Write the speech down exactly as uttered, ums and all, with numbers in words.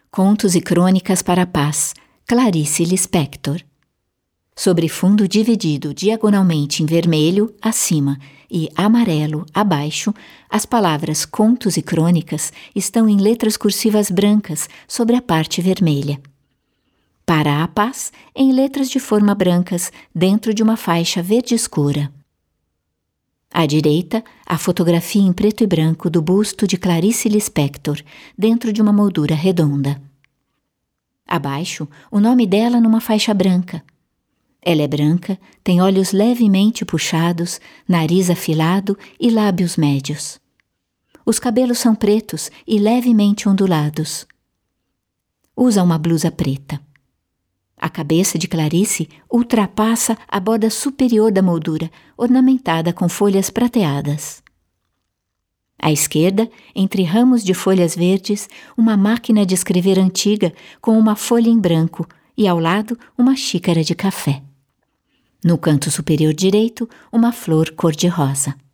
Contos e Crônicas para a Paz, Clarice Lispector. Sobre fundo dividido diagonalmente em vermelho, acima, e amarelo, abaixo, as palavras Contos e Crônicas estão em letras cursivas brancas sobre a parte vermelha. Para a Paz, em letras de forma brancas, dentro de uma faixa verde escura. À direita, a fotografia em preto e branco do busto de Clarice Lispector, dentro de uma moldura redonda. Abaixo, o nome dela numa faixa branca. Ela é branca, tem olhos levemente puxados, nariz afilado e lábios médios. Os cabelos são pretos e levemente ondulados. Usa uma blusa preta. A cabeça de Clarice ultrapassa a borda superior da moldura, ornamentada com folhas prateadas. À esquerda, entre ramos de folhas verdes, uma máquina de escrever antiga com uma folha em branco e, ao lado, uma xícara de café. No canto superior direito, uma flor cor-de-rosa.